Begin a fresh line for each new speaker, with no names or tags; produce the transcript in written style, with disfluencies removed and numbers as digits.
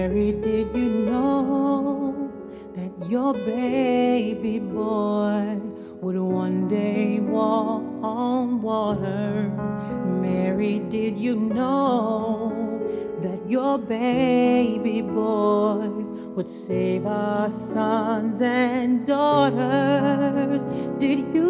Mary, did you know that your baby boy would one day walk on water? Mary, did you know that your baby boy would save our sons and daughters? Did you